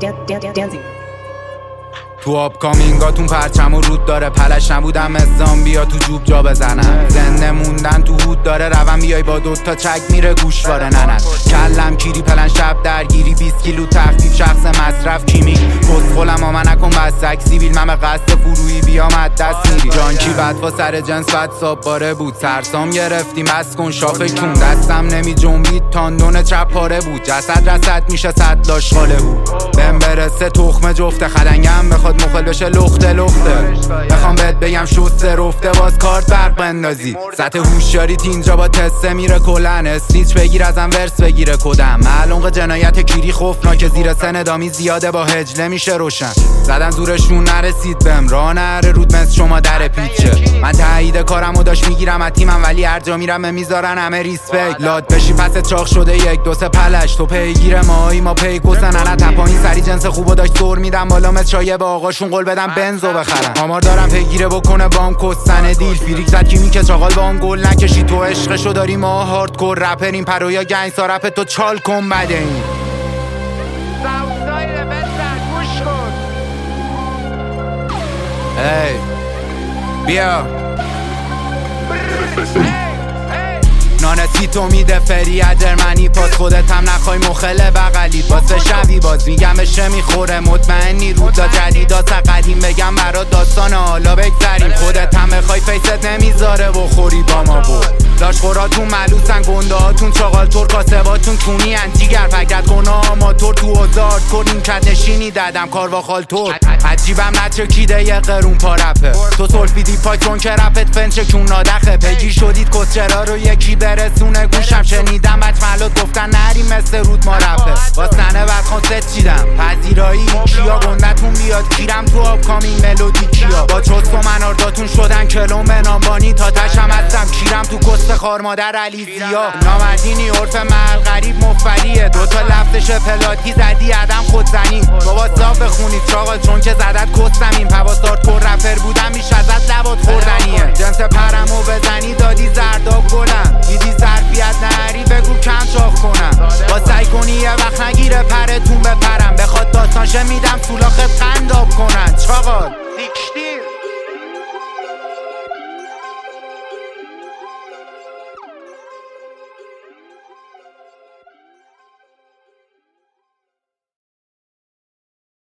dancing. تو آپکامینگاتون پرچم و رود داره، پلش نبودم اسلام بیا تو جوب جا بزنم. زنده موندن تو هود داره، روم بیای با دوتا چک میره گوشواره ننت. کلم کیری پلن شب درگیری 20 کیلو تخفیف شخص مصرف کیمی. کسخولم آمن نکن بستک سیبیل، من به قصد فرویی بیام از دست میری. جانکی بدفا سر جنس بد ساب باره بود، سرسام گرفتیم بس کن شافه کون. دستم نمی جنبید تاندون چپ پاره بود، جسد رسد میشه صد لاش خاله بود. بهم برسه تخم جفته خدنگم بخواد مخل بشه لخته لخته. بخوام بهت بگم شسته رفته باز کارت برق بندازی. سطح هوشیاریت اینجا با تسته میره کلن. اسنیچ بگیر ازم ورس بگیره کدم. معلومه جنایت کیری خوفناک زیر سن دامی زیاده با هجله میشه روشن. زدن زورشون نرسید بهم راه نره رود مثل شما در پیچه. من تایید کارمو داشت میگیرم از تیمم ولی هر جا میرم میذارن همه ریسپکت. لاد بشی پس چاق شده 1 2 3 پلش تو پیگیر ماهی ما پی گسن. انا تپانی سری جنس خوبو داشت دور میدم بالا مثل چایه با آقاشون قول بدم بنزو بخرن. آمار دارم پیگیره بکنه بام کستن دیل. فیریک زد کی میکه چاقال با هم گل نکشی. تو عشقشو داری ما هاردکور رپریم پرویا گنگ سارپ تو چال کن بده این ساوزایل بزن گوش کن. ای بیا نانسی تو میده فری ادرمنی پاس خودت هم نخوای مخله بغلی. واسه شبی باز میگم بشه میخوره مطمئنی رودا جدیدا قدیم بگم برات داستان حالا بگذریم. خودت هم بخوای فیست نمیذاره بخوری با ما بود. لاشخوراتون ملوسن گنده هاتون چاقال تور کاسباتون کونی انتیگر فکرت گناه آماتور تو اوزارد کنین کت نشینی دادم کاروا خالتور. عجیبم نچه کیده یه قرون پارپه تو سلفیدی پاکتون که رپت فنچه کون نادخه. پیگی شدید کسچرا رو یکی برسونه گوشم شنیدم بچملات گفتن نریم مثل رود ما رپه. واسنه بدخوان ست چیدم پذیرایی کیا گندتون بیاد کیرم تو آپکامینگ ملودی کیا. با چست و منارداتون شدن کلون به نامبانی تا تشم هستم کیرم تو کست خار مادر علی زیا. نامردینی عرف محل غریب مفریه دوتا لفتش پلاتی زدی عدم خودزنی. بابا صاف بخونید چاقال چون که زدت کستم این پواسدار کور رپر بودم میش ازت لبات خوردنیه. جنس پرمو بزنی دادی زرداب گلم دیدی ظرفیت نهری بگو کم چاق کنم. با سعی کنی یه وقت نگیره پرتون به